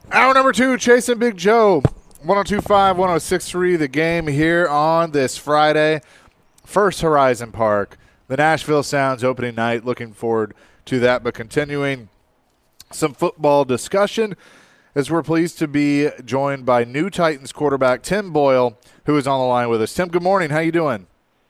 Hour number two, Chasing Big Joe, 1025, 1063, the game here on this Friday. First Horizon Park, the Nashville Sounds opening night. Looking forward to that, but continuing some football discussion as we're pleased to be joined by new Titans quarterback Tim Boyle, who is on the line with us. Tim, good morning. How you doing?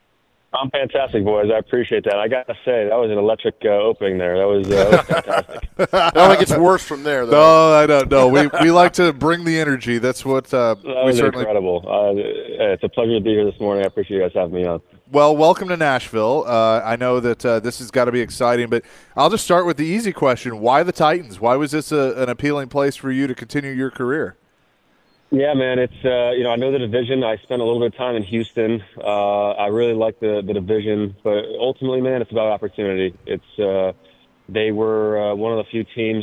I'm fantastic, boys. I appreciate that. I got to say, that was an electric opening there. That was fantastic. I don't think it's worse from there, though. No, I don't know. We like to bring the energy. That's what That we was certainly. incredible. It's a pleasure to be here this morning. I appreciate you guys having me on. Well, welcome to Nashville. I know that this has got to be exciting, but I'll just start with the easy question. Why the Titans? Why was this an appealing place for you to continue your career? Yeah, man, it's I know the division. I spent a little bit of time in Houston. I really like the division, but ultimately, man, it's about opportunity. It's they were one of the few teams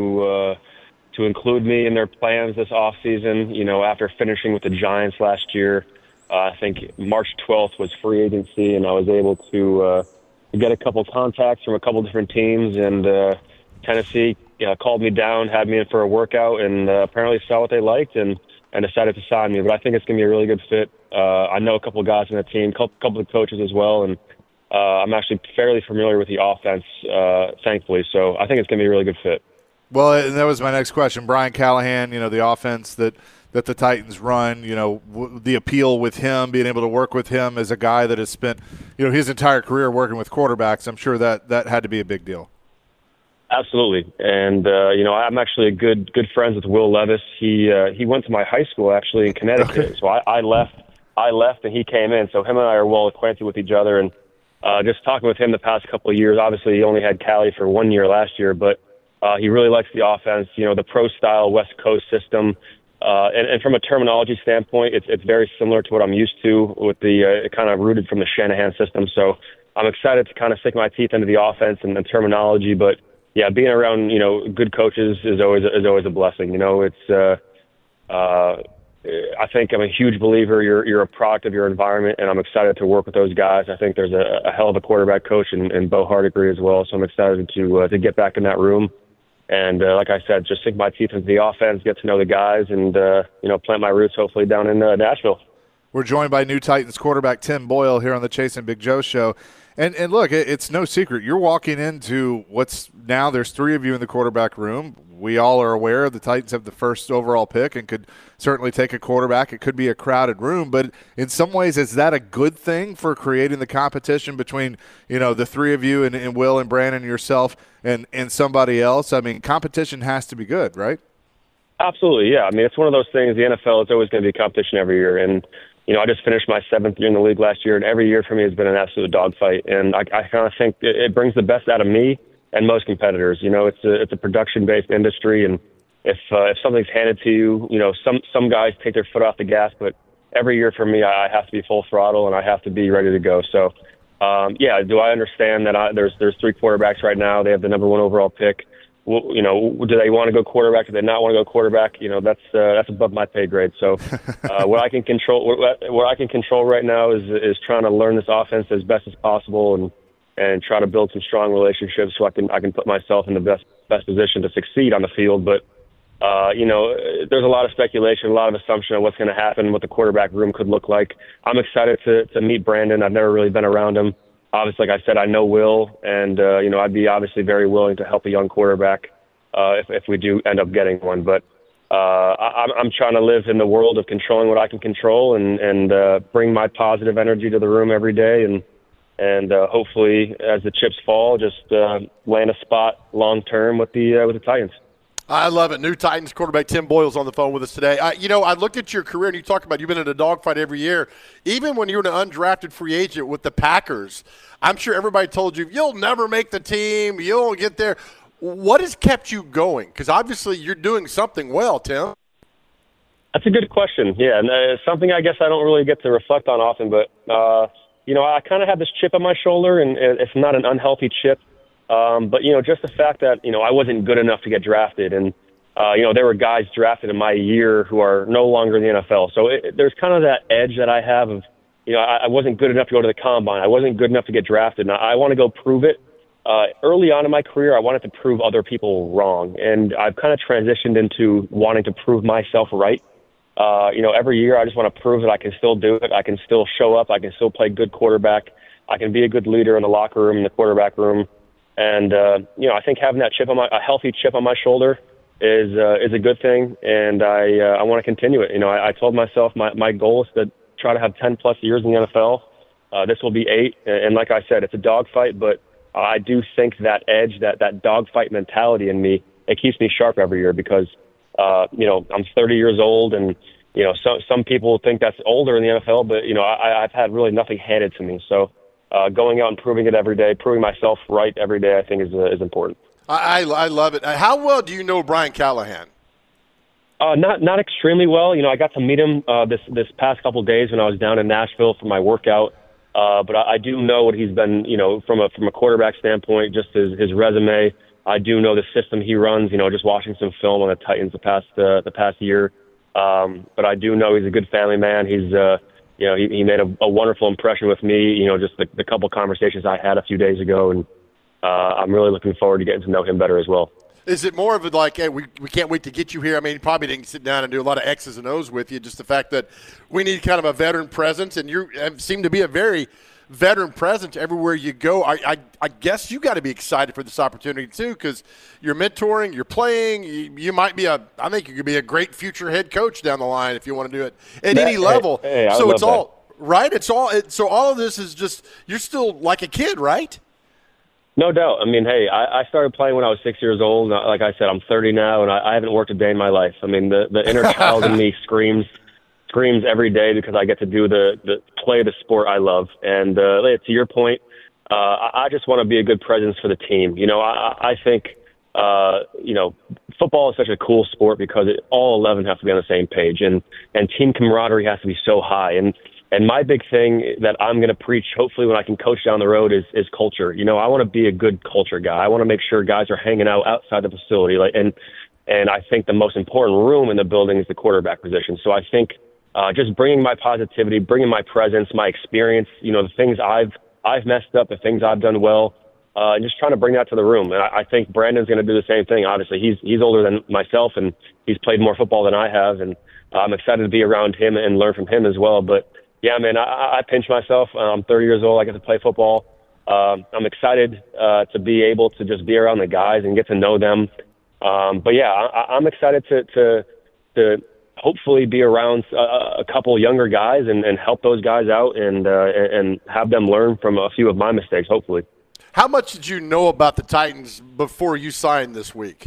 to include me in their plans this off season. You know, after finishing with the Giants last year, I think March 12th was free agency, and I was able to get a couple contacts from a couple different teams, and Tennessee called me down, had me in for a workout, and apparently saw what they liked and decided to sign me. But I think it's going to be a really good fit. I know a couple of guys on the team, couple of coaches as well, and I'm actually fairly familiar with the offense, thankfully. So I think it's going to be a really good fit. Well, and that was my next question. Brian Callahan, the offense that the Titans run, the appeal with him, being able to work with him as a guy that has spent, his entire career working with quarterbacks, I'm sure that had to be a big deal. Absolutely, and I'm actually good friends with Will Levis. He went to my high school actually in Connecticut. Okay. So I left, and he came in. So him and I are well acquainted with each other, and just talking with him the past couple of years. Obviously, he only had Cali for 1 year last year, but he really likes the offense. The pro style West Coast system, and from a terminology standpoint, it's very similar to what I'm used to with the kind of rooted from the Shanahan system. So I'm excited to kind of stick my teeth into the offense and the terminology, but. Yeah, being around good coaches is always a blessing. It's I think I'm a huge believer. You're a product of your environment, and I'm excited to work with those guys. I think there's a hell of a quarterback coach in Bo Hardigree as well. So I'm excited to get back in that room, and like I said, just sink my teeth into the offense, get to know the guys, and plant my roots hopefully down in Nashville. We're joined by new Titans quarterback Tim Boyle here on the Chasing Big Joe show. And look, it's no secret. You're walking into what's now there's three of you in the quarterback room. We all are aware the Titans have the first overall pick and could certainly take a quarterback. It could be a crowded room, but in some ways, is that a good thing for creating the competition between, the three of you and Will and Brandon and yourself and somebody else? I mean, competition has to be good, right? Absolutely, yeah. I mean, it's one of those things. The NFL is always going to be competition every year, and I just finished my 7th year in the league last year, and every year for me has been an absolute dogfight. And I kind of think it brings the best out of me and most competitors. It's a production-based industry, and if something's handed to you, some guys take their foot off the gas, but every year for me, I have to be full throttle and I have to be ready to go. So, do I understand that there's 3 quarterbacks right now? They have the number 1 overall pick. Well, do they want to go quarterback? Do they not want to go quarterback? That's above my pay grade. So, what I can control right now is trying to learn this offense as best as possible and try to build some strong relationships so I can put myself in the best position to succeed on the field. But there's a lot of speculation, a lot of assumption on what's going to happen, what the quarterback room could look like. I'm excited to meet Brandon. I've never really been around him. Obviously, like I said, I know Will, and I'd be obviously very willing to help a young quarterback if we do end up getting one. But I'm trying to live in the world of controlling what I can control and bring my positive energy to the room every day, and hopefully, as the chips fall, just land a spot long term with the Titans. I love it. New Titans quarterback Tim Boyle's on the phone with us today. I looked at your career, and you talk about you've been in a dogfight every year. Even when you were an undrafted free agent with the Packers, I'm sure everybody told you, you'll never make the team, you'll get there. What has kept you going? Because obviously you're doing something well, Tim. That's a good question. Yeah, and something I guess I don't really get to reflect on often, but, I kind of have this chip on my shoulder, and it's not an unhealthy chip. But, just the fact that, I wasn't good enough to get drafted. And, there were guys drafted in my year who are no longer in the NFL. So there's kind of that edge that I have of, I wasn't good enough to go to the combine. I wasn't good enough to get drafted. And I want to go prove it. early on in my career, I wanted to prove other people wrong, and I've kind of transitioned into wanting to prove myself right. Every year I just want to prove that I can still do it. I can still show up. I can still play good quarterback. I can be a good leader in the locker room, in the quarterback room. And, I think having that a healthy chip on my shoulder is a good thing. And I want to continue it. I told myself my goal is to try to have 10 plus years in the NFL. This will be 8. And like I said, it's a dogfight, but I do think that edge, that dogfight mentality in me, it keeps me sharp every year because, I'm 30 years old and, some people think that's older in the NFL, but, I've had really nothing handed to me. So going out and proving it every day, proving myself right every day, I think is important. I love it. How well do you know Brian Callahan? Not extremely well. I got to meet him this past couple of days when I was down in Nashville for my workout. But I do know what he's been, from a quarterback standpoint, just his resume. I do know the system he runs, just watching some film on the Titans the past year. But I do know he's a good family man. He's, he made a wonderful impression with me, just the couple conversations I had a few days ago. And I'm really looking forward to getting to know him better as well. Is it more of a like, hey, we can't wait to get you here? I mean, he probably didn't sit down and do a lot of X's and O's with you, just the fact that we need kind of a veteran presence, and you seem to be a very veteran presence everywhere you go. I guess you got to be excited for this opportunity too, because you're mentoring, you're playing. You might be I think you could be a great future head coach down the line if you want to do it at any level. Hey, so it's all right. So all of this is just you're still like a kid, right? No doubt. I mean, hey, I started playing when I was 6 years old. Like I said, I'm 30 now, and I haven't worked a day in my life. I mean, the inner child in me screams every day because I get to do play the sport I love. And to your point, I just want to be a good presence for the team. I think, football is such a cool sport because all 11 have to be on the same page, and team camaraderie has to be so high. And my big thing that I'm going to preach, hopefully when I can coach down the road, is culture. I want to be a good culture guy. I want to make sure guys are hanging out outside the facility. And I think the most important room in the building is the quarterback position. So I think just bringing my positivity, bringing my presence, my experience, the things I've messed up, the things I've done well, and just trying to bring that to the room. And I think Brandon's going to do the same thing. Obviously, he's older than myself, and he's played more football than I have. And I'm excited to be around him and learn from him as well. But yeah, man, I pinch myself. I'm 30 years old. I get to play football. I'm excited to be able to just be around the guys and get to know them. But yeah, I'm excited to hopefully be around a couple younger guys and help those guys out and have them learn from a few of my mistakes, hopefully. How much did you know about the Titans before you signed this week?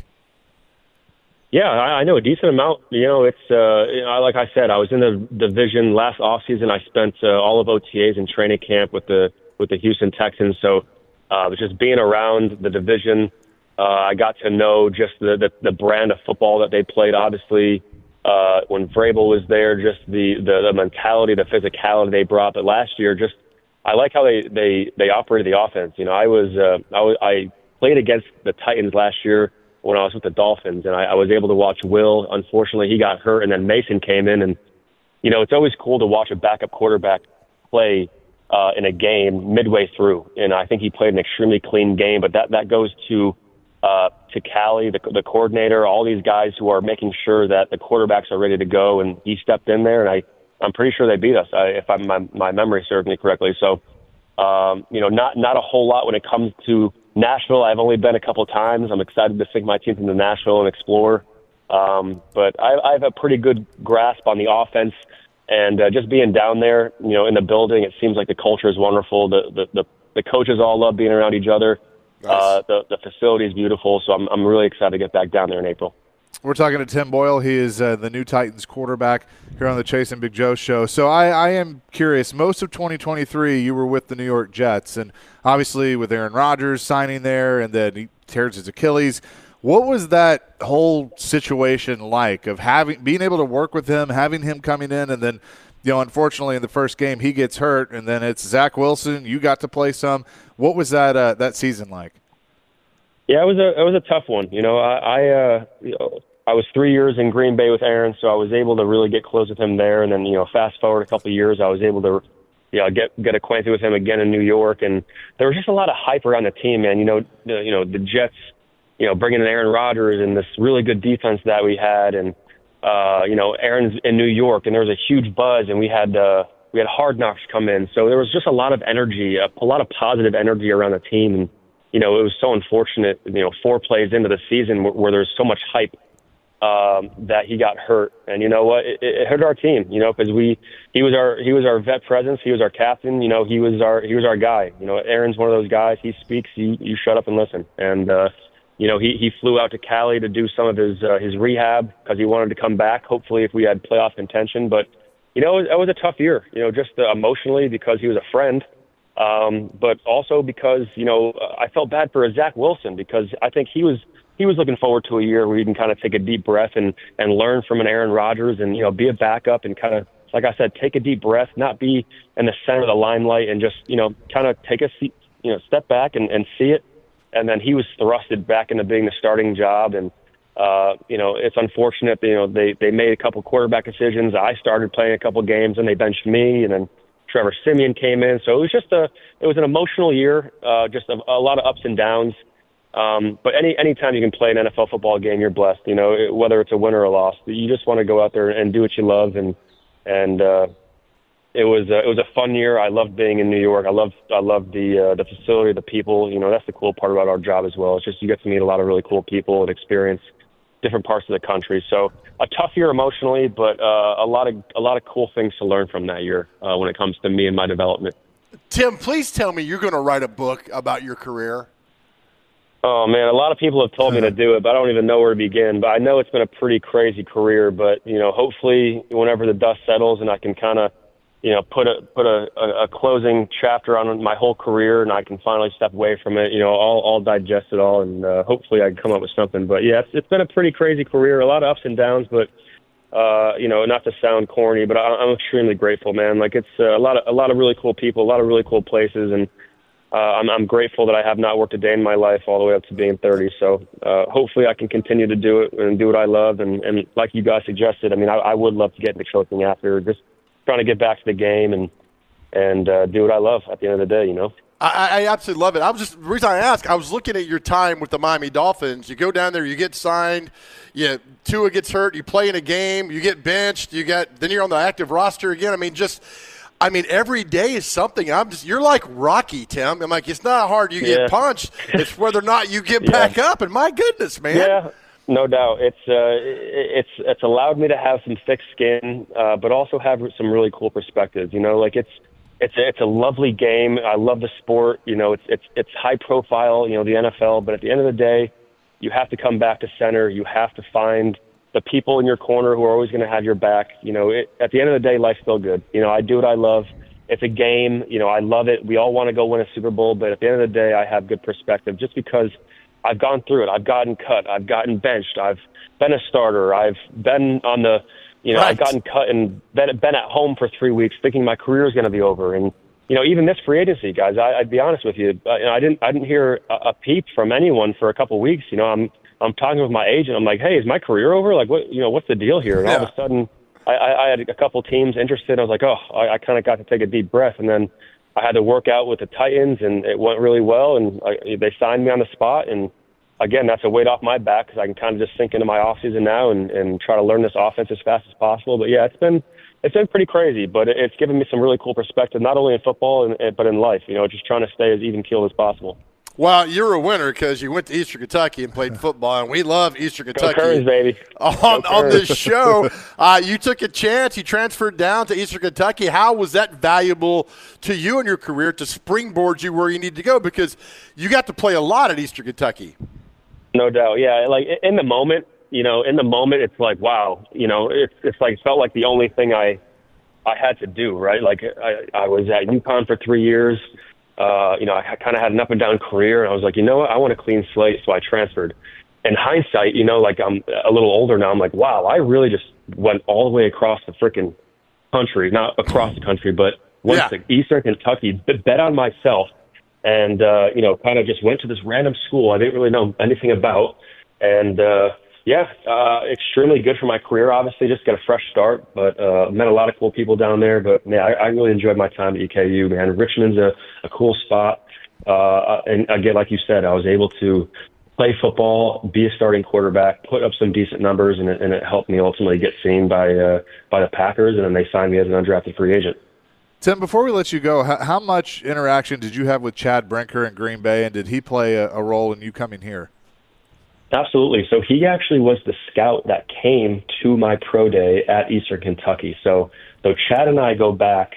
Yeah, I know a decent amount. It's like I said, I was in the division last offseason. I spent all of OTAs in training camp with the Houston Texans. So just being around the division, I got to know just the brand of football that they played. Obviously, when Vrabel was there, just the mentality, the physicality they brought. But last year, just I like how they operated the offense. I played against the Titans last year when I was with the Dolphins, and I was able to watch Will. Unfortunately, he got hurt, and then Mason came in. And, it's always cool to watch a backup quarterback play in a game midway through. And I think he played an extremely clean game, but that goes to Callie, the coordinator, all these guys who are making sure that the quarterbacks are ready to go. And he stepped in there, and I'm pretty sure they beat us, if my memory serves me correctly. So, not a whole lot when it comes to Nashville. I've only been a couple of times. I'm excited to sink my teeth into Nashville and explore. But I have a pretty good grasp on the offense, and just being down there, in the building, it seems like the culture is wonderful. The coaches all love being around each other. Nice. The facility is beautiful, so I'm really excited to get back down there in April. We're talking to Tim Boyle. He is the new Titans quarterback here on the Chase and Big Joe show. So I am curious. Most of 2023, you were with the New York Jets, and obviously with Aaron Rodgers signing there, and then he tears his Achilles. What was that whole situation like of being able to work with him, having him coming in, and then, unfortunately in the first game he gets hurt, and then it's Zach Wilson. You got to play some. What was that season like? Yeah, it was a tough one. I was 3 years in Green Bay with Aaron, so I was able to really get close with him there. And then, fast forward a couple of years, I was able to get acquainted with him again in New York. And there was just a lot of hype around the team, man. The Jets, bringing in Aaron Rodgers and this really good defense that we had, and Aaron's in New York, and there was a huge buzz, and we had Hard Knocks come in, so there was just a lot of energy, a lot of positive energy around the team. And it was so unfortunate, 4 plays into the season where there's so much hype that he got hurt. And you know what? It hurt our team, because he was our vet presence, he was our captain, he was our guy. Aaron's one of those guys. He speaks, you shut up and listen. And he flew out to Cali to do some of his rehab because he wanted to come back, hopefully if we had playoff contention. But it was a tough year, just emotionally, because he was a friend, but also because I felt bad for Zach Wilson, because I think he was looking forward to a year where he can kind of take a deep breath and learn from an Aaron Rodgers and, be a backup and kind of, like I said, take a deep breath, not be in the center of the limelight, and just, kind of take a seat, step back and see it. And then he was thrusted back into being the starting job. And, it's unfortunate, they made a couple quarterback decisions. I started playing a couple games and they benched me, and then Trevor Siemian came in. So it was an emotional year, just a lot of ups and downs. But anytime you can play an NFL football game, you're blessed, whether it's a win or a loss. You just want to go out there and do what you love. And it was a fun year. I loved being in New York. I loved the facility, the people. That's the cool part about our job as well. It's just you get to meet a lot of really cool people and experience different parts of the country. So a tough year emotionally, but a lot of cool things to learn from that year when it comes to me and my development. Tim, please tell me you're going to write a book about your career. Oh, man, a lot of people have told me to do it, but I don't even know where to begin. But I know it's been a pretty crazy career, but, hopefully whenever the dust settles and I can kind of, put a closing chapter on my whole career and I can finally step away from it, I'll digest it all, and hopefully I can come up with something. But, yeah, it's been a pretty crazy career, a lot of ups and downs, but, not to sound corny, but I'm extremely grateful, man. Like, it's a lot of really cool people, a lot of really cool places, and I'm grateful that I have not worked a day in my life all the way up to being 30. So hopefully I can continue to do it and do what I love. And like you guys suggested, I mean, I would love to get into coaching after, just trying to get back to the game and do what I love at the end of the day, I absolutely love it. The reason I ask, I was looking at your time with the Miami Dolphins. You go down there, you get signed, Tua gets hurt, you play in a game, you get benched, then you're on the active roster again. I mean, every day is something. You're like Rocky, Tim. I'm like, it's not hard. You get punched. It's whether or not you get back up. And my goodness, man. Yeah, no doubt. It's allowed me to have some thick skin, but also have some really cool perspectives. It's a lovely game. I love the sport. It's high profile. The NFL. But at the end of the day, you have to come back to center. You have to find the people in your corner who are always going to have your back. At the end of the day, life's still good. I do what I love. It's a game. I love it. We all want to go win a Super Bowl, but at the end of the day, I have good perspective just because I've gone through it. I've gotten cut. I've gotten benched. I've been a starter. I've been on the, right. I've gotten cut and been at home for 3 weeks thinking my career is going to be over. And, even this free agency, guys, I'd be honest with you. I didn't hear a peep from anyone for a couple of weeks. I'm talking with my agent. I'm like, hey, is my career over? Like, what's the deal here? And all of a sudden, I had a couple teams interested. I was like, I kind of got to take a deep breath. And then I had to work out with the Titans, and it went really well. And they signed me on the spot. And, again, that's a weight off my back because I can kind of just sink into my offseason now and try to learn this offense as fast as possible. But, yeah, it's been pretty crazy. But it's given me some really cool perspective, not only in football but in life, just trying to stay as even-keeled as possible. Well, you're a winner because you went to Eastern Kentucky and played football, and we love Eastern Kentucky. Go Currys, baby. On this show, you took a chance. You transferred down to Eastern Kentucky. How was that valuable to you in your career to springboard you where you need to go? Because you got to play a lot at Eastern Kentucky. No doubt, yeah. Like in the moment, it's like, wow. It's like it felt like the only thing I had to do, right? Like I was at UConn for 3 years. I kind of had an up and down career, and I was like, what? I want a clean slate, so I transferred. In hindsight, like I'm a little older now, I'm like, wow, I really just went all the way across the freaking country, not across the country, but went to Eastern Kentucky, bet on myself, and kind of just went to this random school I didn't really know anything about, and Yeah, extremely good for my career. Obviously, just got a fresh start, but met a lot of cool people down there. But yeah, I really enjoyed my time at EKU. Man, Richmond's a cool spot, and again, like you said, I was able to play football, be a starting quarterback, put up some decent numbers, and it helped me ultimately get seen by the Packers, and then they signed me as an undrafted free agent. Tim, before we let you go, how much interaction did you have with Chad Brinker in Green Bay, and did he play a role in you coming here? Absolutely. So he actually was the scout that came to my pro day at Eastern Kentucky. So Chad and I go back,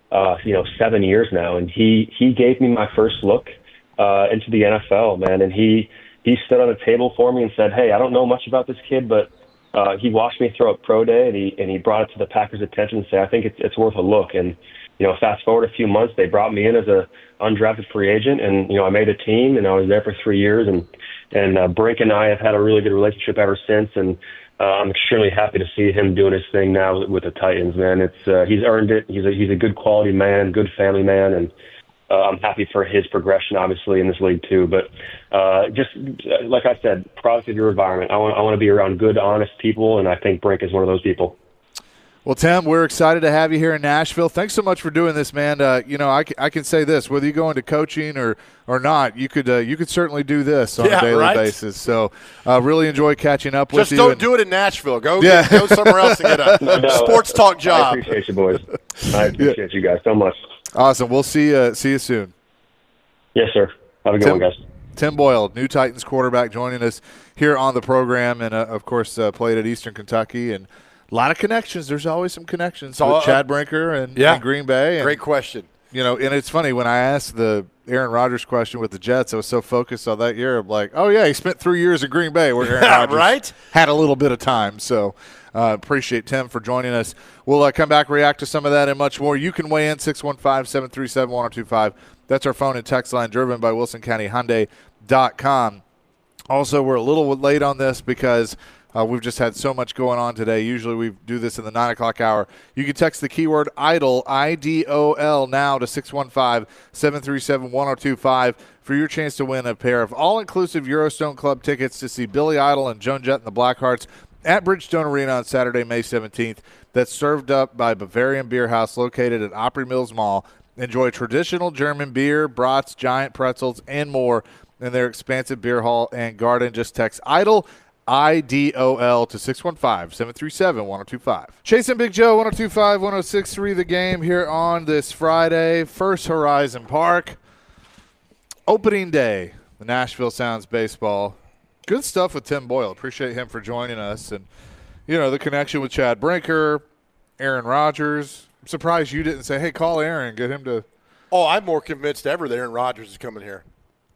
7 years now, and he gave me my first look into the NFL, man. And he stood on a table for me and said, "Hey, I don't know much about this kid, but he watched me throw a pro day, and he brought it to the Packers' attention and said, I think it's worth a look." And fast forward a few months, they brought me in as a undrafted free agent, and I made a team, and I was there for 3 years, and Brink and I have had a really good relationship ever since, and I'm extremely happy to see him doing his thing now with the Titans, man. It's he's earned it. He's a good quality man, good family man, and I'm happy for his progression, obviously, in this league too. But just like I said, product of your environment. I want to be around good, honest people, and I think Brink is one of those people. Well, Tim, we're excited to have you here in Nashville. Thanks so much for doing this, man. I can say this: whether you go into coaching or not, you could certainly do this on a daily basis. So, really enjoy catching up with you. Just don't do it in Nashville. Go somewhere else and get a sports talk job. I appreciate you, boys. I appreciate you guys so much. Awesome. We'll see you soon. Yes, sir. Have a good one, guys. Tim Boyle, new Titans quarterback, joining us here on the program, and of course played at Eastern Kentucky, and a lot of connections. There's always some connections with Chad Brinker and Green Bay. Great question. And it's funny, when I asked the Aaron Rodgers question with the Jets, I was so focused on that year. I'm like, oh, yeah, he spent 3 years in Green Bay where Aaron Rodgers had a little bit of time. So appreciate Tim for joining us. We'll come back, react to some of that and much more. You can weigh in 615-737-1025. That's our phone and text line, driven by WilsonCountyHyundai.com. Also, we're a little late on this because we've just had so much going on today. Usually we do this in the 9 o'clock hour. You can text the keyword IDOL, IDOL, now to 615-737-1025 for your chance to win a pair of all-inclusive Eurostone Club tickets to see Billy Idol and Joan Jett and the Blackhearts at Bridgestone Arena on Saturday, May 17th. That's served up by Bavarian Beer House, located at Opry Mills Mall. Enjoy traditional German beer, brats, giant pretzels, and more in their expansive beer hall and garden. Just text IDOL, IDOL, to 615-737-1025. Chase and Big Joe, 102.5, 106.3 The Game here on this Friday. First Horizon Park. Opening day, the Nashville Sounds baseball. Good stuff with Tim Boyle. Appreciate him for joining us. And, the connection with Chad Brinker, Aaron Rodgers. I'm surprised you didn't say, hey, call Aaron, get him to. Oh, I'm more convinced ever that Aaron Rodgers is coming here.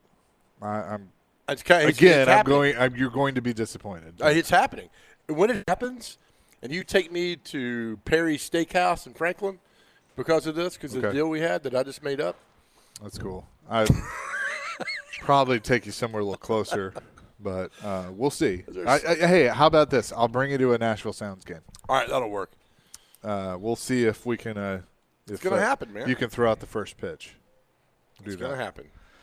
You're going to be disappointed. It's happening. When it happens, and you take me to Perry's Steakhouse in Franklin because of this, because of the deal we had that I just made up. That's cool. I'd probably take you somewhere a little closer, but we'll see. Hey, how about this? I'll bring you to a Nashville Sounds game. All right, that'll work. We'll see if we can. It's going to happen, man. You can throw out the first pitch. It's going to happen.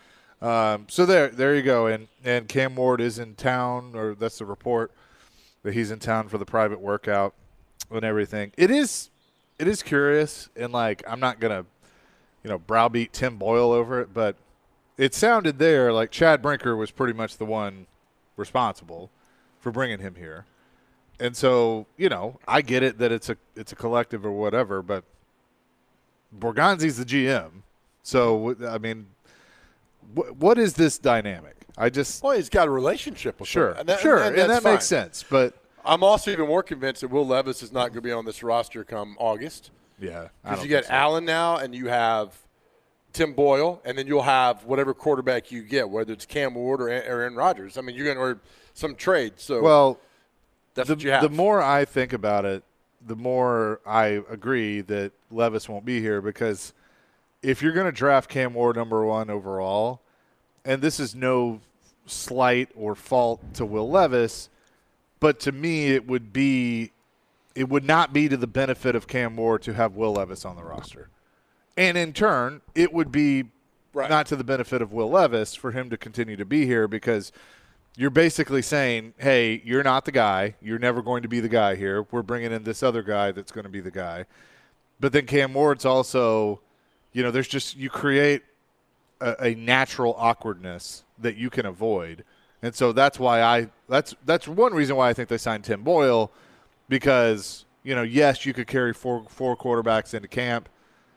So there you go. And Cam Ward is in town, or that's the report, that he's in town for the private workout and everything. It is curious, and I'm not gonna, browbeat Tim Boyle over it, but it sounded there like Chad Brinker was pretty much the one responsible for bringing him here. And so, I get it that it's a collective or whatever, but Borgonzi's the GM. So, I mean, what is this dynamic? He's got a relationship with him. And that makes sense. But I'm also even more convinced that Will Levis is not going to be on this roster come August. Yeah. Because you get Allen now, and you have Tim Boyle, and then you'll have whatever quarterback you get, whether it's Cam Ward or Aaron Rodgers. I mean, you're going to or some trade. So that's what you have. The more I think about it, the more I agree that Levis won't be here, because if you're going to draft Cam Ward number 1 overall, and this is no slight or fault to Will Levis, but to me it would not be to the benefit of Cam Ward to have Will Levis on the roster. And in turn, it would be not to the benefit of Will Levis for him to continue to be here, because you're basically saying, hey, you're not the guy. You're never going to be the guy here. We're bringing in this other guy that's going to be the guy. But then Cam Ward's also, there's just you create a natural awkwardness that you can avoid. And so that's why that's one reason why I think they signed Tim Boyle, because, yes, you could carry four quarterbacks into camp.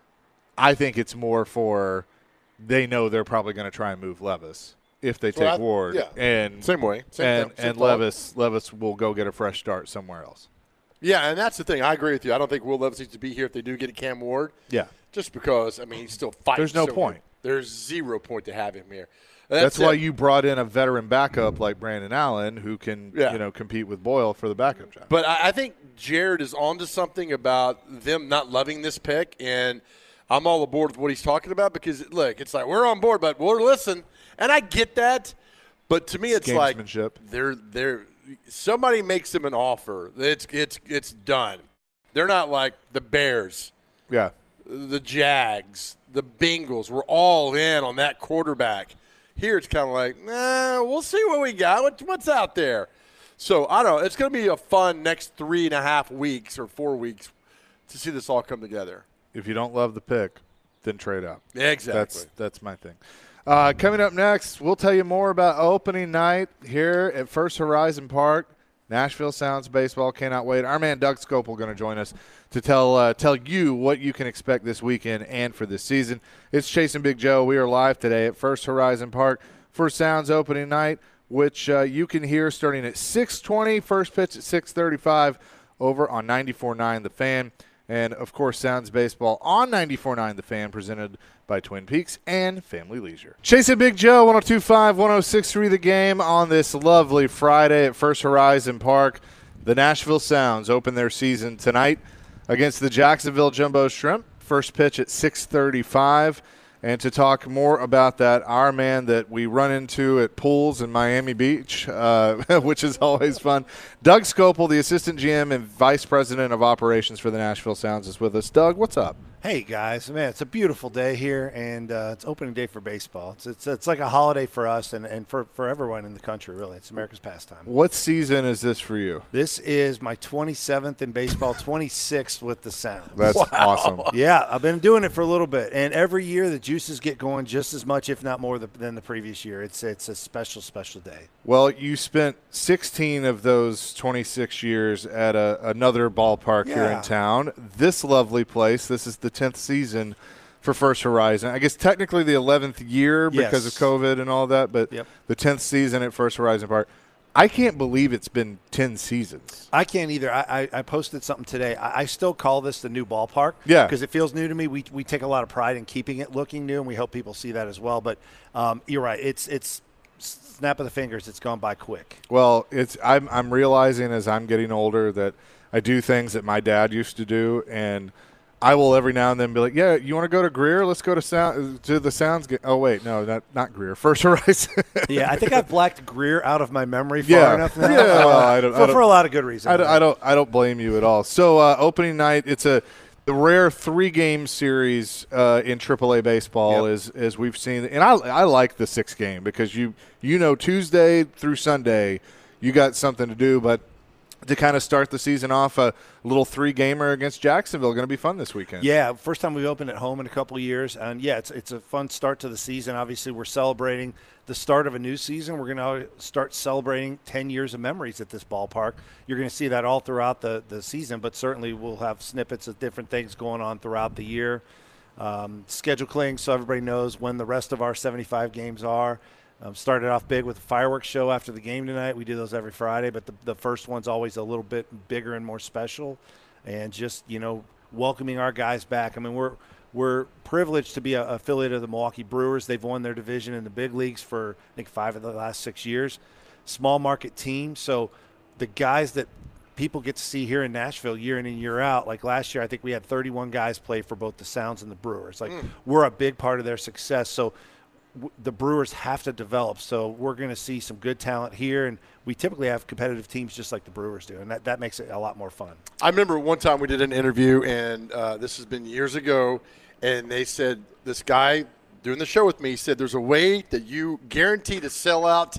I think it's more for they know they're probably going to try and move Levis if they take Ward. Yeah. And same way. And Levis will go get a fresh start somewhere else. Yeah, and that's the thing. I agree with you. I don't think Will Levis needs to be here if they do get a Cam Ward. Yeah. Just because, he's still fighting. There's no point. There's 0 point to have him here. That's why you brought in a veteran backup like Brandon Allen who can, compete with Boyle for the backup job. But I think Jared is onto something about them not loving this pick, and I'm all aboard with what he's talking about because, look, it's like we're on board, but we'll listen. And I get that, but to me it's like they're somebody makes them an offer. It's done. They're not like the Bears. Yeah. The Jags, the Bengals were all in on that quarterback. Here it's kind of like, we'll see what we got. What's out there? So, I don't know. It's going to be a fun next 3.5 weeks or 4 weeks to see this all come together. If you don't love the pick, then trade up. Exactly. That's my thing. Coming up next, we'll tell you more about opening night here at First Horizon Park. Nashville Sounds Baseball. Cannot wait. Our man Doug Scopel going to join us to tell you what you can expect this weekend and for this season. It's Chasing Big Joe. We are live today at First Horizon Park for Sounds opening night, which you can hear starting at 6:20, first pitch at 6:35 over on 94.9 The Fan. And, of course, Sounds Baseball on 94.9 The Fan, presented by Twin Peaks and Family Leisure. Chasing Big Joe, 102.5, 106.3 The Game on this lovely Friday at First Horizon Park. The Nashville Sounds open their season tonight against the Jacksonville Jumbo Shrimp. First pitch at 6:35. And to talk more about that, our man that we run into at pools in Miami Beach, which is always fun, Doug Scopel, the Assistant GM and Vice President of Operations for the Nashville Sounds, is with us. Doug, what's up? Hey, guys. Man, it's a beautiful day here, and it's opening day for baseball. It's like a holiday for us and for everyone in the country, really. It's America's pastime. What season is this for you? This is my 27th in baseball, 26th with the Sounds. That's awesome. Yeah, I've been doing it for a little bit, and every year the juices get going just as much, if not more, than the previous year. It's a special, special day. Well, you spent 16 of those 26 years at another ballpark here in town. This lovely place, this is the 10th season for First Horizon. I guess technically the 11th year because of COVID and all that, but the 10th season at First Horizon Park. I can't believe it's been 10 seasons. I can't either. I posted something today. I still call this the new ballpark. Yeah. Because it feels new to me. We take a lot of pride in keeping it looking new, and we hope people see that as well. But you're right. It's snap of the fingers. It's gone by quick. Well, I'm realizing as I'm getting older that I do things that my dad used to do, and I will every now and then be like, yeah, you want to go to Greer? Let's go to the Sounds game. Oh, wait, no, not Greer. First Horizon. Yeah, I think I've blacked Greer out of my memory far enough now. Yeah, well, for a lot of good reasons. I don't blame you at all. So opening night, it's the rare 3-game series in AAA baseball as we've seen. And I like the 6 game because you know Tuesday through Sunday you got something to do, but to kind of start the season off, a little 3-gamer against Jacksonville. Going to be fun this weekend. Yeah, first time we've opened at home in a couple of years. And, yeah, it's a fun start to the season. Obviously, we're celebrating the start of a new season. We're going to start celebrating 10 years of memories at this ballpark. You're going to see that all throughout the season, but certainly we'll have snippets of different things going on throughout the year. Schedule clearing so everybody knows when the rest of our 75 games are. Started off big with a fireworks show after the game tonight. We do those every Friday, but the first one's always a little bit bigger and more special. And just, welcoming our guys back. I mean, we're privileged to be an affiliate of the Milwaukee Brewers. They've won their division in the big leagues for, I think, 5 of the last 6 years. Small market team. So the guys that people get to see here in Nashville year in and year out, like last year, I think we had 31 guys play for both the Sounds and the Brewers. We're a big part of their success. So the Brewers have to develop, so we're going to see some good talent here, and we typically have competitive teams just like the Brewers do, and that makes it a lot more fun. I remember one time we did an interview, and this has been years ago, and they said this guy doing the show with me said there's a way that you guarantee to sell out,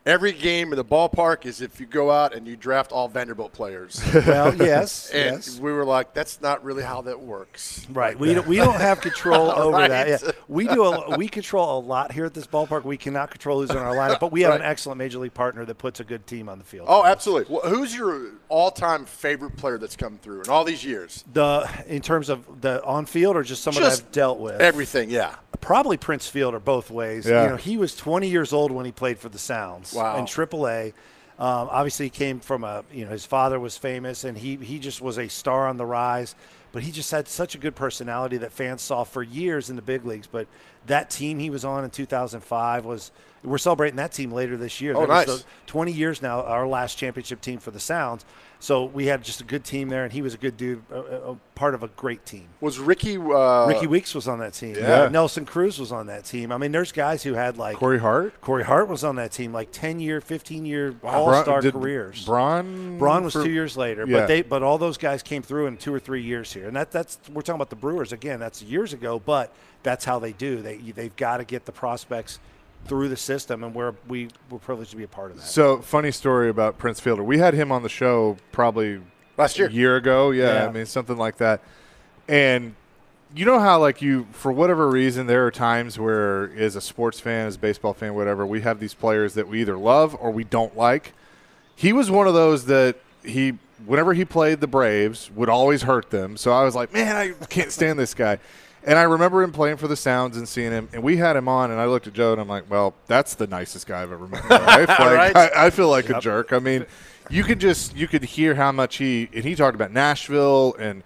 every game in the ballpark is if you go out and you draft all Vanderbilt players. Well, yes, And yes. we were like, that's not really how that works. Right. We don't have control over Right. that. Yeah. We control a lot here at this ballpark. We cannot control who's in our lineup, but we have an excellent major league partner that puts a good team on the field. Oh, absolutely. Well, who's your all-time favorite player that's come through in all these years? In terms of the on field or just someone Just I've dealt with? Everything, yeah. Probably Prince Fielder both ways. Yeah. You know, he was 20 years old when he played for the Sounds Wow. in AAA. Obviously, he came from his father was famous, and he just was a star on the rise. But he just had such a good personality that fans saw for years in the big leagues. But that team he was on in 2005 we're celebrating that team later this year. Oh, That was nice. the 20 years now, our last championship team for the Sounds. So we had just a good team there, and he was a good dude, a part of a great team. Was Ricky Ricky Weeks was on that team. Yeah. Nelson Cruz was on that team. I mean, there's guys who had like Corey Hart? Corey Hart was on that team, like 10-year, 15-year all-star Did careers. Braun was for- 2 years later, Yeah. but all those guys came through in 2 or 3 years here, and that's we're talking about the Brewers again. That's years ago, but that's how they do. They've got to get the prospects through the system, and we're privileged to be a part of that. So, funny story about Prince Fielder. We had him on the show probably last year? a year ago. Yeah, Yeah. I mean, something like that. And you know how, like, for whatever reason, there are times where, as a sports fan, as a baseball fan, whatever, we have these players that we either love or we don't like. He was one of those that whenever he played the Braves, would always hurt them. So I was like, man, I can't stand this guy. And I remember him playing for the Sounds and seeing him, and we had him on, and I looked at Joe, and I'm like, well, that's the nicest guy I've ever met in my life. Like, Right. I feel like a jerk. I mean, you could hear how much he talked about Nashville and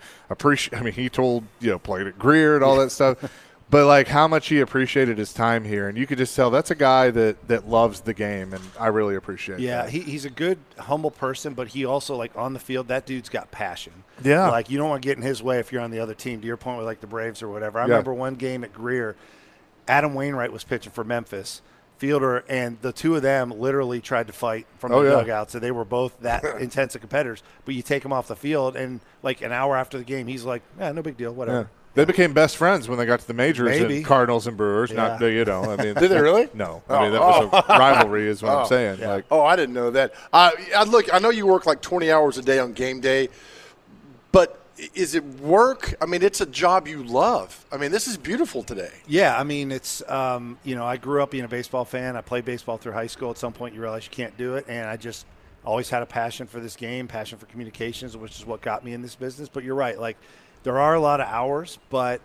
he told, played at Greer and all that stuff. But, like, how much he appreciated his time here. And you could just tell that's a guy that loves the game, and I really appreciate Yeah, that. he's a good, humble person, but he also, like, on the field, that dude's got passion. Yeah. Like, you don't want to get in his way if you're on the other team, to your point with, like, the Braves or whatever. I Yeah. remember one game at Greer, Adam Wainwright was pitching for Memphis, Fielder, and the two of them literally tried to fight from the dugout. So they were both that intensive competitors. But you take them off the field, and, like, an hour after the game, he's like, yeah, no big deal, whatever. Yeah. They became best friends when they got to the majors, Maybe. and Cardinals and Brewers. Yeah. Not, I mean, Did they really? No, I mean that was a rivalry, is what I'm saying. Yeah. Like, Oh, I didn't know that. Look, I know you work like 20 hours a day on game day, but is it work? I mean, it's a job you love. I mean, this is beautiful today. Yeah, I mean, it's, I grew up being a baseball fan. I played baseball through high school. At some point, you realize you can't do it. And I just always had a passion for this game, passion for communications, which is what got me in this business. But you're right. Like, there are a lot of hours, but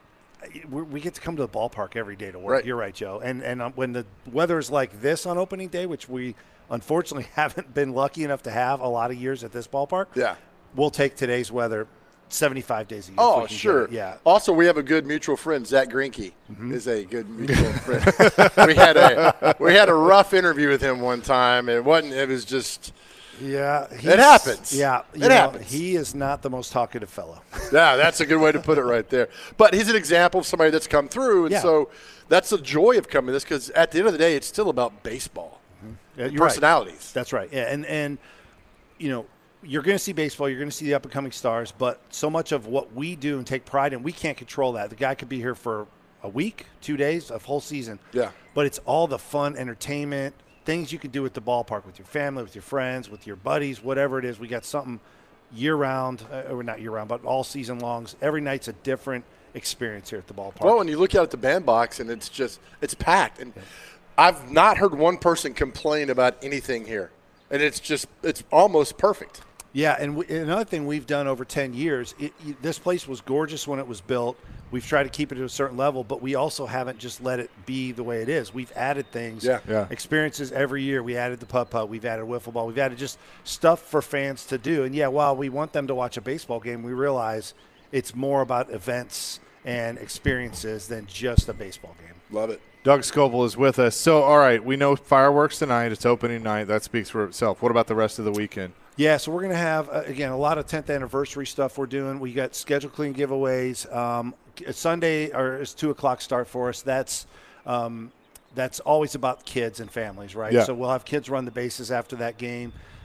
we get to come to the ballpark every day to work. Right. You're right, Joe. And when the weather is like this on opening day, which we unfortunately haven't been lucky enough to have a lot of years at this ballpark, Yeah. we'll take today's weather 75 days a year. if Oh, we can get sure. it. Yeah. Also, we have a good mutual friend, Zach Greinke, is a good mutual friend. we had a rough interview with him one time. It was just Yeah, it happens. Yeah, It happens. He is not the most talkative fellow. yeah, that's a good way to put it right there. But he's an example of somebody that's come through, and Yeah. so that's the joy of coming to this because at the end of the day, it's still about baseball, You're right. personalities. That's right. Yeah, and you're going to see baseball. You're going to see the up and coming stars, but so much of what we do and take pride in, we can't control that. The guy could be here for a week, 2 days, a whole season. Yeah. But it's all the fun, entertainment, things you can do at the ballpark with your family, with your friends, with your buddies, whatever it is. We got something year-round, or not year-round, but all season longs. Every night's a different experience here at the ballpark. Well, when you look out at the bandbox and it's packed, and I've not heard one person complain about anything here, and it's almost perfect. Yeah, and another thing we've done over 10 years, this place was gorgeous when it was built. We've tried to keep it at a certain level, but we also haven't just let it be the way it is. We've added things, Yeah. experiences every year. We added the putt-putt. We've added wiffle ball. We've added just stuff for fans to do. And, yeah, while we want them to watch a baseball game, we realize it's more about events and experiences than just a baseball game. Love it. Doug Scoble is with us. So, all right, we know fireworks tonight. It's opening night. That speaks for itself. What about the rest of the weekend? Yeah, so we're going to have, again, a lot of 10th anniversary stuff we're doing. We got schedule clean giveaways. Sunday is 2 o'clock start for us. That's always about kids and families, right? Yeah. So we'll have kids run the bases after that game.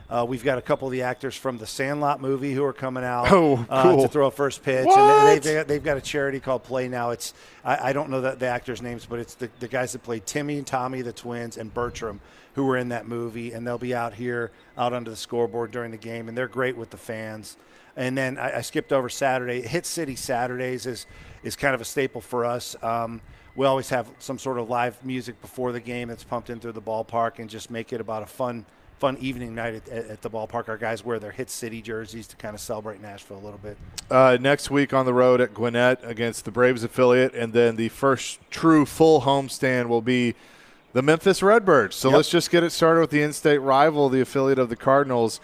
We've got a couple of the actors from the Sandlot movie who are coming out cool. to throw a first pitch. What? And they've got a charity called Play Now. It's I don't know the actors' names, but it's the guys that played Timmy and Tommy, the twins, and Bertram, who were in that movie. And they'll be out under the scoreboard during the game, and they're great with the fans. And then I skipped over Saturday. Hit City Saturdays is kind of a staple for us. We always have some sort of live music before the game that's pumped in through the ballpark and just make it about a fun evening night at the ballpark. Our guys wear their Hit City jerseys to kind of celebrate Nashville a little bit. Next week on the road at Gwinnett against the Braves affiliate, and then the first true full homestand will be the Memphis Redbirds. So let's just get it started with the in-state rival, the affiliate of the Cardinals.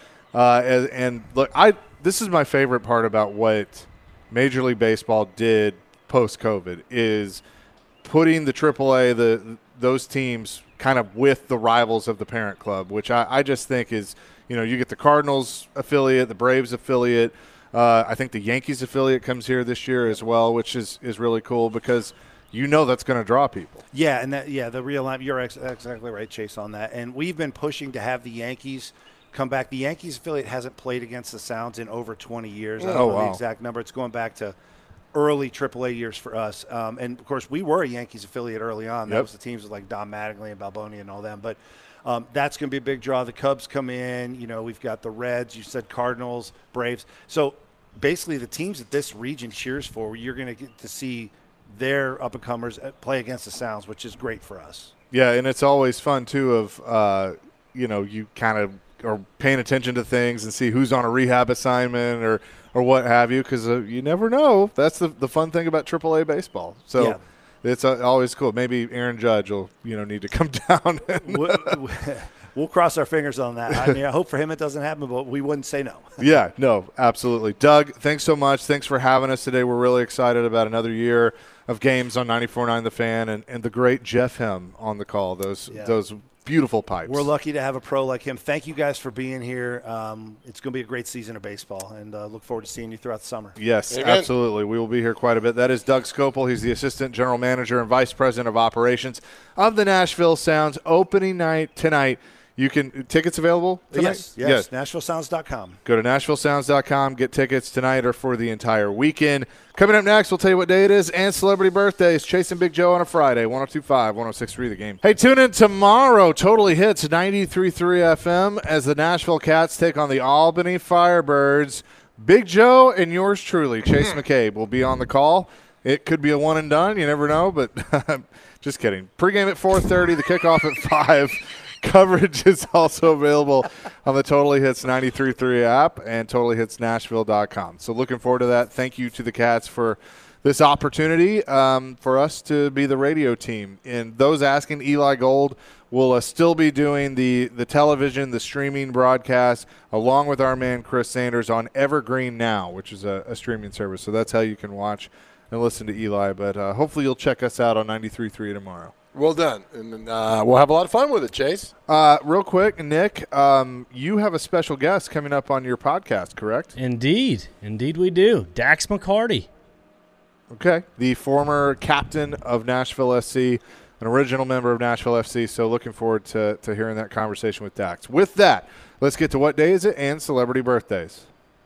And look, this is my favorite part about what Major League Baseball did post-COVID is putting the AAA, those teams kind of with the rivals of the parent club, which I just think is, you get the Cardinals affiliate, the Braves affiliate. I think the Yankees affiliate comes here this year as well, which is really cool because that's going to draw people. Yeah, and the realignment, you're exactly right, Chase, on that. And we've been pushing to have the Yankees come back. The Yankees affiliate hasn't played against the Sounds in over 20 years. I don't know the exact number. It's going back to early AAA years for us. And, of course, we were a Yankees affiliate early on. That was the teams like Don Mattingly and Balboni and all them. But that's going to be a big draw. The Cubs come in. We've got the Reds. You said Cardinals, Braves. So, basically, the teams that this region cheers for, you're going to get to see their up-and-comers play against the Sounds, which is great for us. Yeah, and it's always fun, too, of, you kind of are paying attention to things and see who's on a rehab assignment or what have you, because you never know. That's the fun thing about AAA baseball. So it's always cool. Maybe Aaron Judge will need to come down. We'll cross our fingers on that. I mean, I hope for him it doesn't happen, but we wouldn't say no. Yeah, no, absolutely. Doug, thanks so much. Thanks for having us today. We're really excited about another year of games on 94.9 The Fan and the great Jeff Hem on the call. Those beautiful pipes. We're lucky to have a pro like him. Thank you guys for being here. It's going to be a great season of baseball, and look forward to seeing you throughout the summer. Yes, absolutely. We will be here quite a bit. That is Doug Scopel. He's the Assistant General Manager and Vice President of Operations of the Nashville Sounds. Opening night tonight. Tickets available tonight? Yes. NashvilleSounds.com. Go to NashvilleSounds.com. Get tickets tonight or for the entire weekend. Coming up next, we'll tell you what day it is and celebrity birthdays. Chasing Big Joe on a Friday, 102.5, 106.3 The Game. Hey, tune in tomorrow. Totally Hits 93.3 FM as the Nashville Cats take on the Albany Firebirds. Big Joe and yours truly, Chase McCabe, will be on the call. It could be a one and done. You never know, but just kidding. Pre-game at 4:30, the kickoff at 5. Coverage is also available on the Totally Hits 93.3 app and TotallyHitsNashville.com. So looking forward to that. Thank you to the Cats for this opportunity for us to be the radio team. And those asking, Eli Gold will still be doing the television, the streaming broadcast, along with our man Chris Sanders on Evergreen Now, which is a streaming service. So that's how you can watch and listen to Eli. But hopefully you'll check us out on 93.3 tomorrow. Well done. And we'll have a lot of fun with it, Chase. Real quick, Nick, you have a special guest coming up on your podcast, correct? Indeed we do. Dax McCarty. Okay. The former captain of Nashville SC, an original member of Nashville FC. So looking forward to hearing that conversation with Dax. With that, let's get to what day is it and celebrity birthdays.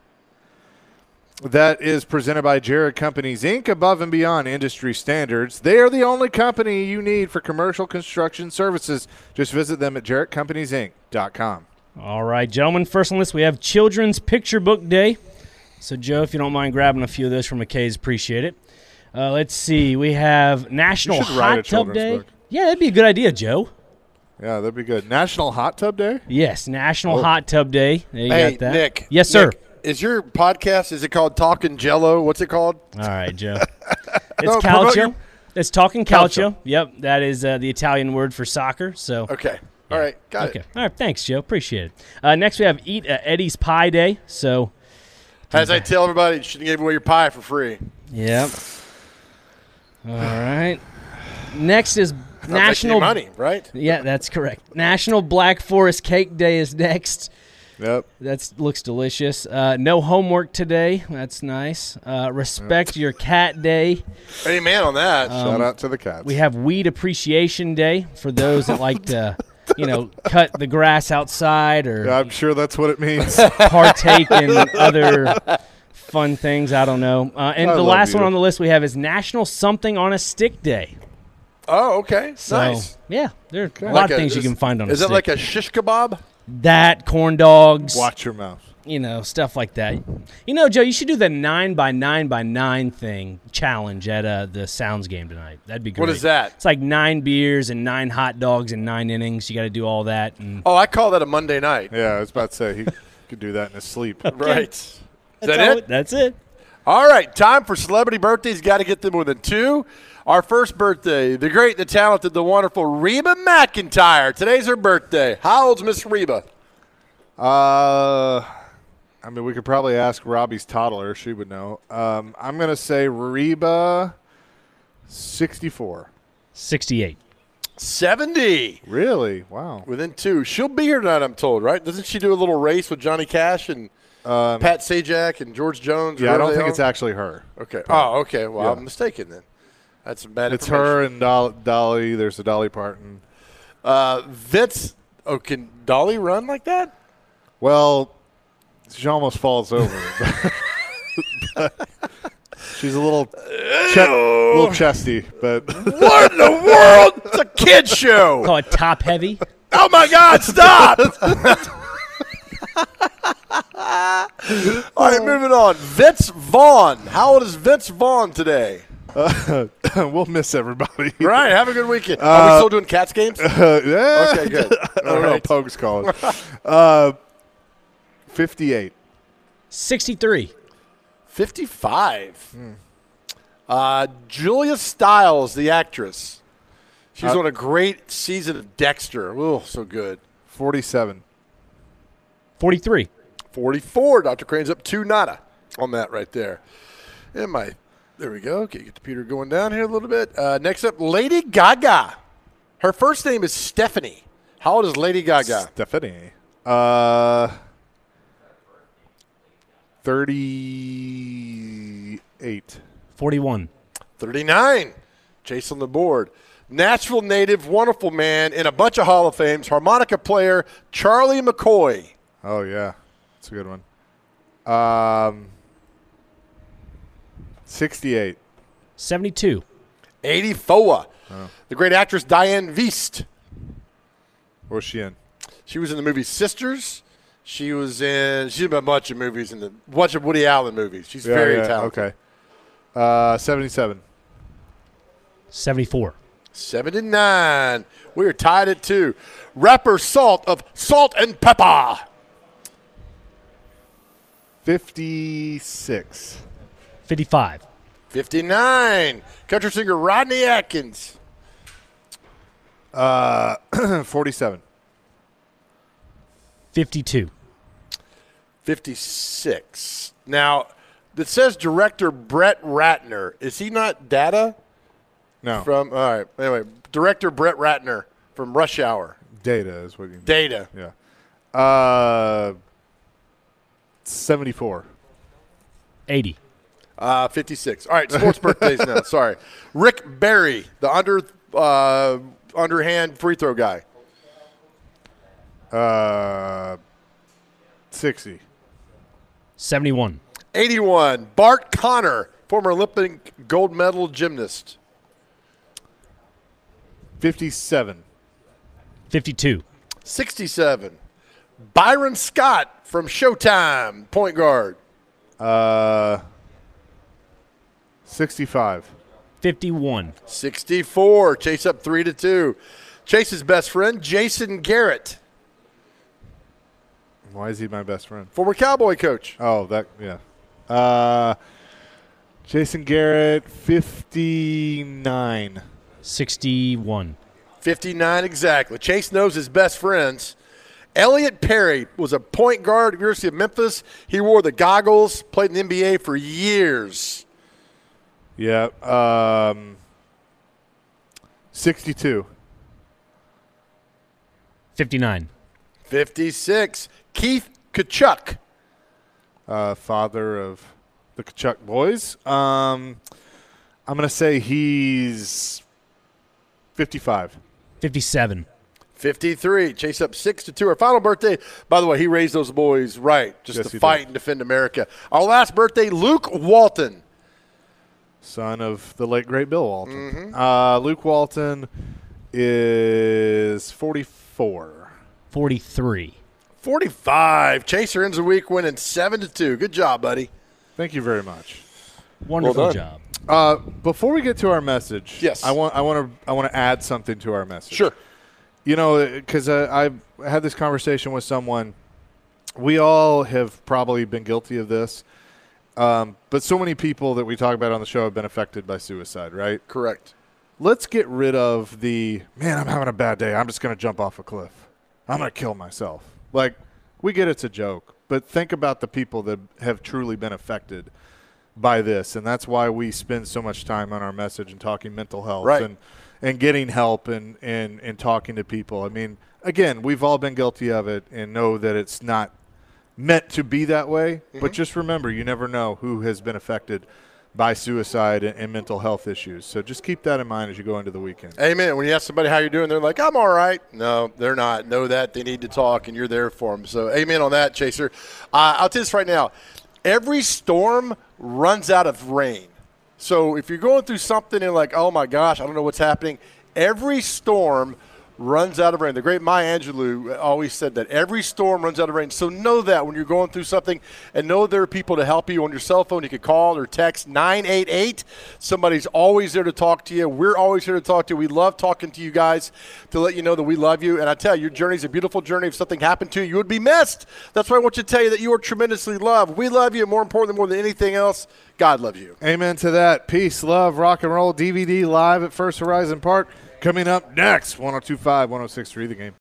That is presented by Jarrett Companies, Inc., above and beyond industry standards. They are the only company you need for commercial construction services. Just visit them at jarrettcompaniesinc.com. All right, gentlemen, first on the list we have Children's Picture Book Day. So, Joe, if you don't mind grabbing a few of those from McKay's, appreciate it. Let's see. We have National Hot Tub Day. Book. Yeah, that'd be a good idea, Joe. Yeah, that'd be good. National Hot Tub Day? Yes, National Hot Tub Day. There you got that. Nick. Yes, sir. Nick, is your podcast, is it called Talking Jello? What's it called? All right, Joe. It's Calcio. It's Talking Calcio. Yep, that is the Italian word for soccer. So okay. All right, got it. All right, thanks, Joe. Appreciate it. Next, we have Eat Eddie's Pie Day. So, as I tell everybody, you shouldn't give away your pie for free. Yep. All right. Next is National money, right? Yeah, that's correct. National Black Forest Cake Day is next. Yep. That looks delicious. No homework today. That's nice. Respect Your Cat Day. Amen on that. Shout out to the cats. We have Weed Appreciation Day for those that like to cut the grass outside or I'm sure that's what it means. partake in other fun things. I don't know. And the last one on the list we have is National Something on a Stick Day. Oh, okay. So, Nice. yeah, there are a lot of things you can find on a stick. Is it like a shish kebab? That, corn dogs. Watch your mouth. Stuff like that. Joe, you should do the 9x9x9 thing challenge at the Sounds game tonight. That'd be great. What is that? It's like 9 beers and 9 hot dogs in 9 innings. You got to do all that. And Oh, I call that a Monday night. Yeah, I was about to say he could do that in his sleep. Right. Is that it? That's it. All right, time for celebrity birthdays. Got to get them within 2. Our first birthday, the great, the talented, the wonderful Reba McEntire. Today's her birthday. How old's Miss Reba? We could probably ask Robbie's toddler. She would know. I'm going to say Reba, 64. 68. 70. Really? Wow. Within 2. She'll be here tonight, I'm told, right? Doesn't she do a little race with Johnny Cash and Pat Sajak and George Jones? Yeah, I don't think it's actually her. Okay. Oh, okay. Well, Yeah. I'm mistaken then. That's some bad It's information. her and Dolly. There's a Dolly Parton. Vince. Oh, can Dolly run like that? Well, she almost falls over. She's a little chesty, but What in the world? It's a kid's show. Call it top heavy. Oh, my God, stop. All right, moving on. Vince Vaughn. How old is Vince Vaughn today? we'll miss everybody. Right, have a good weekend. Are we still doing Cats games? Yeah. Okay, good. I don't know. right. Pogue's calling. 58. 63. 55. Julia Stiles, the actress. She's on a great season of Dexter. Oh, so good. 47. 43. 44. Dr. Crane's up 2 nada on that right there. There we go. Okay, get the Peter going down here a little bit. Next up, Lady Gaga. Her first name is Stephanie. How old is Lady Gaga? Stephanie. 38. 41. 39. Chase on the board. Nashville native, wonderful man, in a bunch of Hall of Fames, harmonica player Charlie McCoy. Oh, yeah. That's a good one. 68. 72. 84. The great actress Diane Wiest. Where's she in? She was in the movie Sisters. She's in a bunch of movies, a bunch of Woody Allen movies. She's very talented. Okay. 77. 74. 79. We are tied at 2. Rapper Salt of Salt and Pepper. 56. 55. 59. Country singer Rodney Atkins. 47. 52. 56. Now, it says director Brett Ratner. Is he not Data? No. All right. Anyway, director Brett Ratner from Rush Hour. Data is what you mean. Data. Yeah. 74. 80. 56. All right, sports birthdays now. Sorry. Rick Barry, the underhand free throw guy. 60. 71. 81. Bart Connor, former Olympic gold medal gymnast. 57. 52. 67. Byron Scott from Showtime, point guard. 65. 51. 64. Chase up 3-2. Chase's best friend, Jason Garrett, Why is he my best friend? former Cowboy coach. Oh, yeah. Jason Garrett, 59. 61. 59 exactly. Chase knows his best friends. Elliot Perry was a point guard at the University of Memphis. He wore the goggles, played in the NBA for years. Yeah. 62. 59. 56. Keith Kachuk. Father of the Kachuk boys. I'm going to say he's 55. 57. 53. Chase up 6-2. Our final birthday, by the way, he raised those boys right, just Yes, to he fight did. and defend America. Our last birthday, Luke Walton. Son of the late, great Bill Walton. Luke Walton is 44. 43. 45. Chaser ends the week winning 7-2. Good job, buddy. Thank you very much. Wonderful done. job. Before we get to our message, Yes. I want to add something to our message. Sure. You know, because I had this conversation with someone. We all have probably been guilty of this, but so many people that we talk about on the show have been affected by suicide, right? Correct. Let's get rid of the, man, I'm having a bad day, I'm just going to jump off a cliff. I'm going to kill myself. Like, we get it's a joke, but think about the people that have truly been affected by this, and that's why we spend so much time on our message and talking mental health Right. and getting help and talking to people. I mean, again, we've all been guilty of it and know that it's not meant to be that way, but just remember, you never know who has been affected by suicide and mental health issues. So just keep that in mind as you go into the weekend. Amen. When you ask somebody how you're doing, they're like, I'm all right. No, they're not. Know that. They need to talk, and you're there for them. So amen on that, Chaser. I'll tell you this right now. Every storm runs out of rain. So if you're going through something and like, oh, my gosh, I don't know what's happening, every storm runs out of rain. The great Maya Angelou always said that. Every storm runs out of rain. So know that when you're going through something, and know there are people to help you on your cell phone. You can call or text 988. Somebody's always there to talk to you. We're always here to talk to you. We love talking to you guys to let you know that we love you. And I tell you, your journey is a beautiful journey. If something happened to you, you would be missed. That's why I want you to tell you that you are tremendously loved. We love you, and more importantly, more than anything else, God loves you. Amen to that. Peace, love, rock and roll. DVD live at First Horizon Park. Coming up next, 102.5, 106.3 The Game.